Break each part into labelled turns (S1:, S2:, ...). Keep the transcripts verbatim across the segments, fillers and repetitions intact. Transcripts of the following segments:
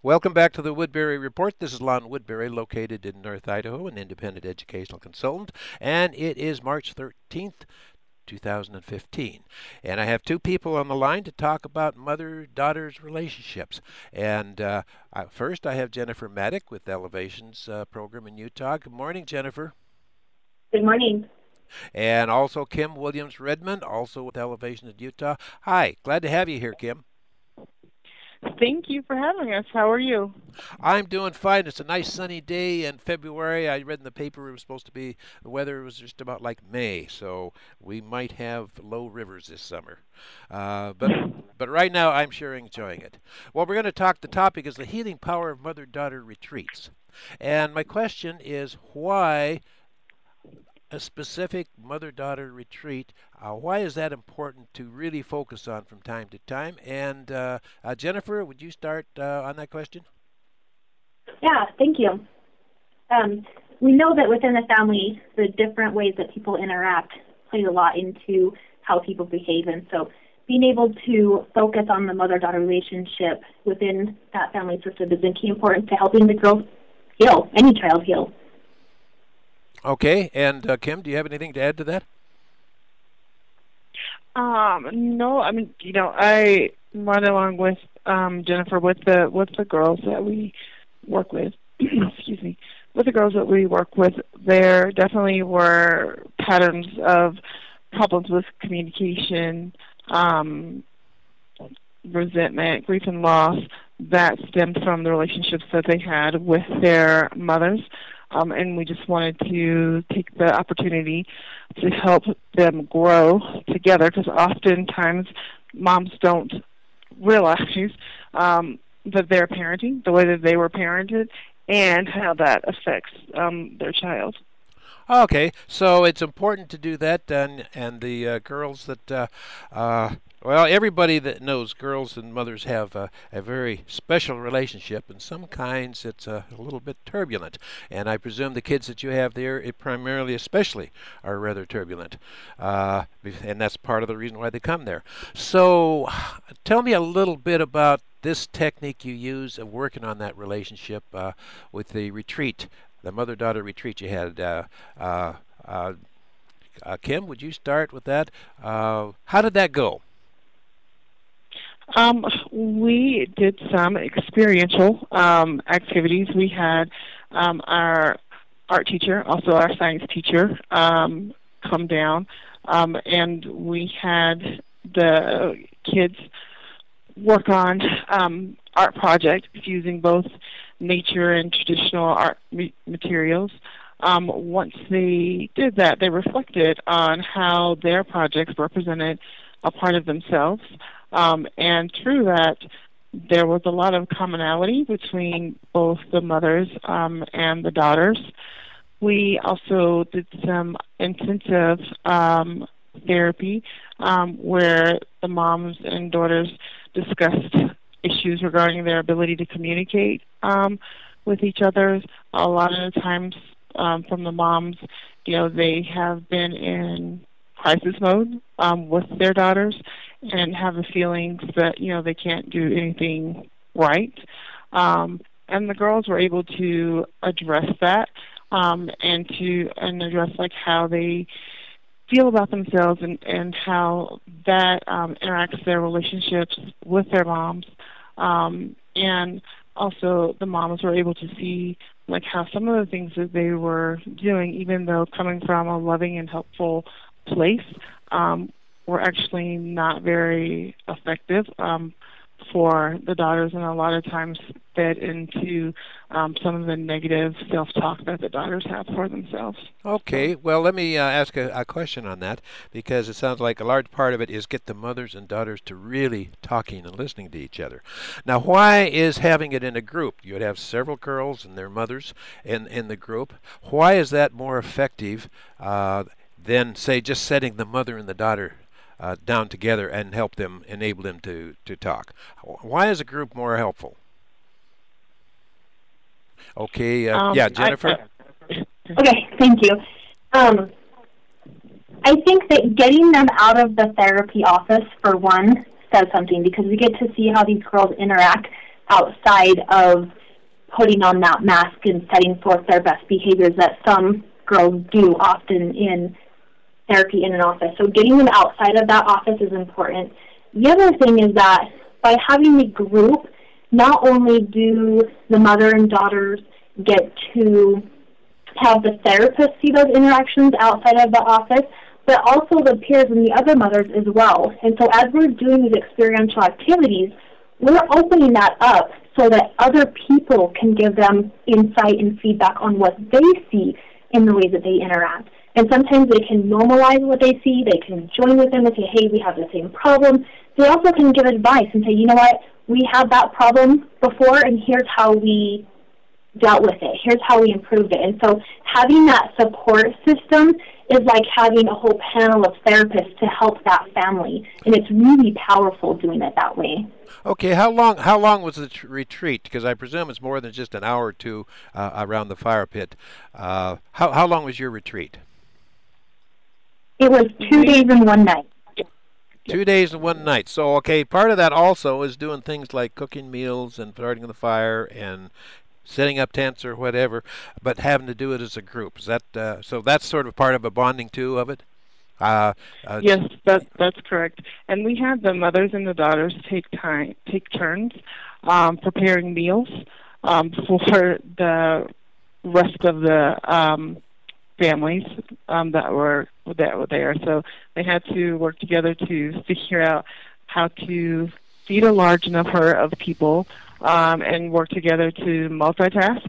S1: Welcome back to the Woodbury Report. This is Lon Woodbury, located in North Idaho, an independent educational consultant, and it is March thirteenth, two thousand fifteen. And I have two people on the line to talk about mother-daughter's relationships. And uh, I, first, I have Jennifer Maddock with Elevations uh, program in Utah. Good morning, Jennifer.
S2: Good morning.
S1: And also Kim Williams-Redmond, also with Elevations in Utah. Hi, glad to have you here, Kim.
S3: Thank you for having us. How are you?
S1: I'm doing fine. It's a nice sunny day in February. I read in the paper it was supposed to be, the weather was just about like May, so we might have low rivers this summer. Uh, but but right now I'm sure enjoying it. Well, we're going to talk, the topic is the healing power of mother-daughter retreats. And my question is, why a specific mother-daughter retreat? Uh, why is that important to really focus on from time to time? And uh, uh, Jennifer, would you start uh, on that question?
S2: Yeah, thank you. Um, we know that within the family, the different ways that people interact plays a lot into how people behave. And so being able to focus on the mother-daughter relationship within that family system is key important to helping the girl heal, any child heal.
S1: Okay, and uh, Kim, do you have anything to add to that?
S3: Um, no, I mean, you know, I run along with um, Jennifer with the with the girls that we work with. Excuse me, with the girls that we work with, there definitely were patterns of problems with communication, um, resentment, grief, and loss that stemmed from the relationships that they had with their mothers. Um, and we just wanted to take the opportunity to help them grow together, because oftentimes moms don't realize um, that they're parenting, the way that they were parented, and how that affects um, their child.
S1: Okay, so it's important to do that, and and the uh, girls that, uh, uh, well, everybody that knows girls and mothers have a, a very special relationship, and some kinds it's a, a little bit turbulent. And I presume the kids that you have there, it primarily, especially, are rather turbulent, uh, and that's part of the reason why they come there. So, tell me a little bit about this technique you use of working on that relationship uh, with the retreat. The mother-daughter retreat you had. Uh, uh, uh, uh, Kim, would you start with that? Uh, how did that go?
S3: Um, we did some experiential um, activities. We had um, our art teacher, also our science teacher, um, come down, um, and we had the kids work on um, art projects using both nature and traditional art materials. Um, once they did that, they reflected on how their projects represented a part of themselves. Um, and through that, there was a lot of commonality between both the mothers um, and the daughters. We also did some intensive um, therapy um, where the moms and daughters discussed issues regarding their ability to communicate um, with each other. A lot of the times um, from the moms, you know, they have been in crisis mode um, with their daughters and have the feelings that, you know, they can't do anything right. Um, and the girls were able to address that um, and to and address like how they feel about themselves and, and how that um, interacts their relationships with their moms. Um, and also the moms were able to see like how some of the things that they were doing, even though coming from a loving and helpful place, um, were actually not very effective um, for the daughters, and a lot of times fed into um, some of the negative self-talk that the daughters have for themselves.
S1: Okay, well, let me uh, ask a, a question on that, because it sounds like a large part of it is get the mothers and daughters to really talking and listening to each other. Now, why is having it in a group? You would have several girls and their mothers in, in the group. Why is that more effective uh, than, say, just setting the mother and the daughter Uh, down together and help them, enable them to, to talk? Why is a group more helpful? Okay, uh,
S3: um,
S1: yeah, Jennifer?
S3: I,
S2: Okay, thank you. Um, I think that getting them out of the therapy office, for one, says something, because we get to see how these girls interact outside of putting on that mask and setting forth their best behaviors that some girls do often in therapy in an office. So getting them outside of that office is important. The other thing is that by having a group, not only do the mother and daughters get to have the therapist see those interactions outside of the office, but also the peers and the other mothers as well. And so as we're doing these experiential activities, we're opening that up so that other people can give them insight and feedback on what they see in the ways that they interact. And sometimes they can normalize what they see. They can join with them and say, hey, we have the same problem. They also can give advice and say, you know what, we had that problem before, and here's how we dealt with it. Here's how we improved it. And so having that support system is like having a whole panel of therapists to help that family. And it's really powerful doing it that way.
S1: Okay, how long how long was the tr- retreat? Because I presume it's more than just an hour or two uh, around the fire pit. Uh, how, how long was your retreat?
S2: It was two days and one night.
S1: Two days and one night. So, okay, part of that also is doing things like cooking meals and starting the fire and setting up tents or whatever, but having to do it as a group. Is that uh, so? That's sort of part of a bonding too of it. Uh, uh,
S3: yes, that that's correct. And we had the mothers and the daughters take time, take turns um, preparing meals um, for the rest of the um, families um, that were that were there. So they had to work together to figure out how to feed a large number of people um, and work together to multitask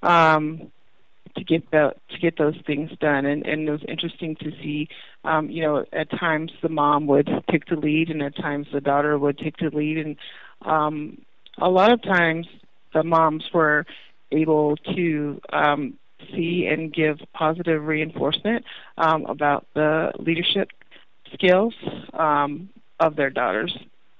S3: um, to get the to get those things done. And, and it was interesting to see, um, you know, at times the mom would take the lead, and at times the daughter would take the lead, and um, a lot of times the moms were able to um, see and give positive reinforcement um, about the leadership skills um, of their daughters.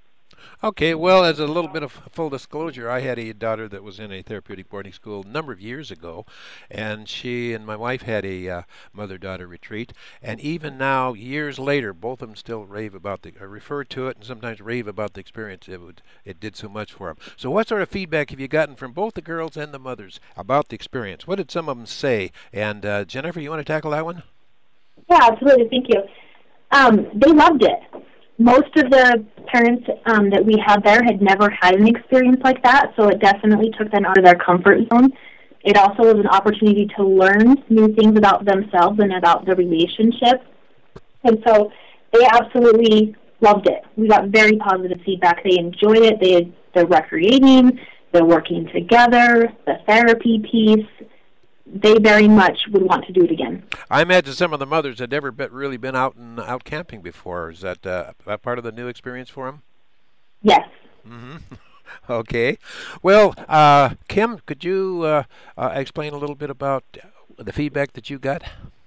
S1: Okay, well, as a little bit of full disclosure, I had a daughter that was in a therapeutic boarding school a number of years ago, and she and my wife had a uh, mother-daughter retreat, and even now, years later, both of them still rave about the, uh, refer to it and sometimes rave about the experience. It would, it did so much for them. So what sort of feedback have you gotten from both the girls and the mothers about the experience? What did some of them say? And uh, Jennifer, you want to tackle that one?
S2: Yeah, absolutely. Thank you. Um, they loved it. Most of the parents um, that we had there had never had an experience like that, so it definitely took them out of their comfort zone. It also was an opportunity to learn new things about themselves and about the relationship. And so they absolutely loved it. We got very positive feedback. They enjoyed it. They, they're recreating. They're working together. The therapy piece. They very much would want to do it again.
S1: I imagine some of the mothers had never been, really been out and out camping before. Is that uh, that part of the new experience for them?
S2: Yes.
S1: Mm-hmm. Okay. Well, uh, Kim, could you uh, uh, explain a little bit about the feedback that you got?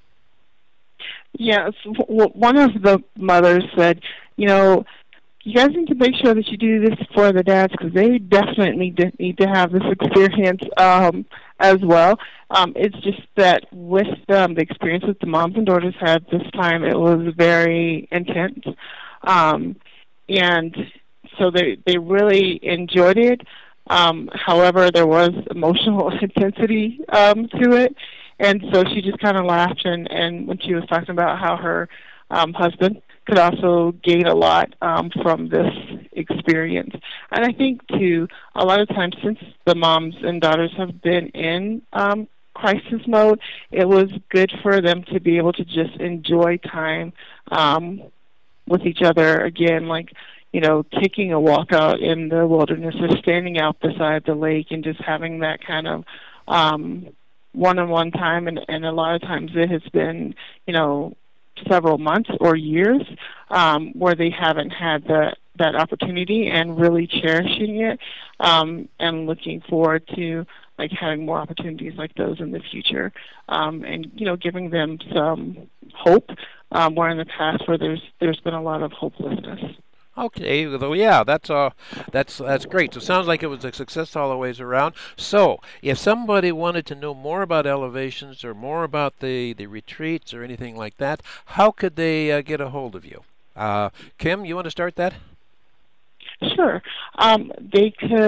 S3: Yes. W- one of the mothers said, you know, you guys need to make sure that you do this for the dads because they definitely need to have this experience um, as well. Um, it's just that with um, the experience that the moms and daughters had this time, it was very intense. Um, and so they, they really enjoyed it. Um, however, there was emotional intensity um, to it. And so she just kind of laughed and, and when she was talking about how her um, husband could also gain a lot um, from this experience. And I think, too, a lot of times since the moms and daughters have been in um, crisis mode, it was good for them to be able to just enjoy time um, with each other again, like, you know, taking a walk out in the wilderness or standing out beside the lake and just having that kind of um, one-on-one time. And, and a lot of times it has been, you know, several months or years um, where they haven't had the, that opportunity and really cherishing it um, and looking forward to like having more opportunities like those in the future um, and, you know, giving them some hope um, where in the past where there's there's been a lot of hopelessness.
S1: Okay, well, yeah, that's uh, that's that's great. So it sounds like it was a success all the ways around. So, if somebody wanted to know more about Elevations or more about the, the retreats or anything like that, how could they uh, get a hold of you? Uh, Kim, you want to start that?
S3: Sure. Um, they could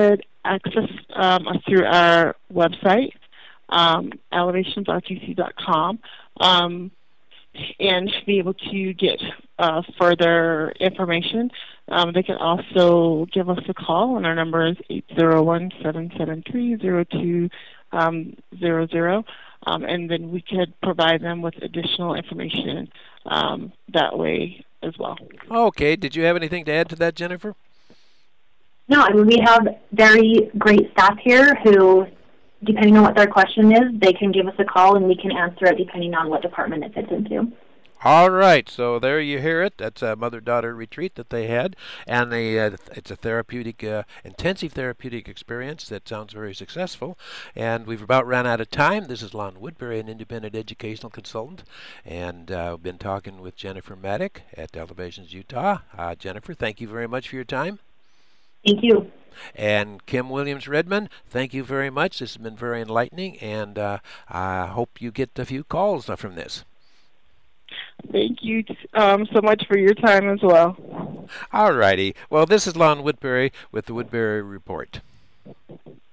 S3: access um, us through our website, um, elevations r t c dot com, um, and be able to get uh, further information. Um, they can also give us a call, and our number is eight zero one, seven seven three, zero two zero zero, um, and then we could provide them with additional information um, that way as well.
S1: Okay. Did you have anything to add to that, Jennifer?
S2: No, I mean, we have very great staff here who, depending on what their question is, they can give us a call and we can answer it depending on what department it fits into.
S1: All right, so there you hear it. That's a mother-daughter retreat that they had, and the, uh, it's a therapeutic, uh, intensive therapeutic experience that sounds very successful. And we've about run out of time. This is Lon Woodbury, an independent educational consultant, and uh, I've been talking with Jennifer Maddock at Elevations Utah. Uh, Jennifer, thank you very much for your time.
S2: Thank you.
S1: And Kim Williams-Redmond, thank you very much. This has been very enlightening, and uh, I hope you get a few calls from this.
S3: Thank you um, so much for your time as well.
S1: All righty. Well, this is Lon Woodbury with the Woodbury Report.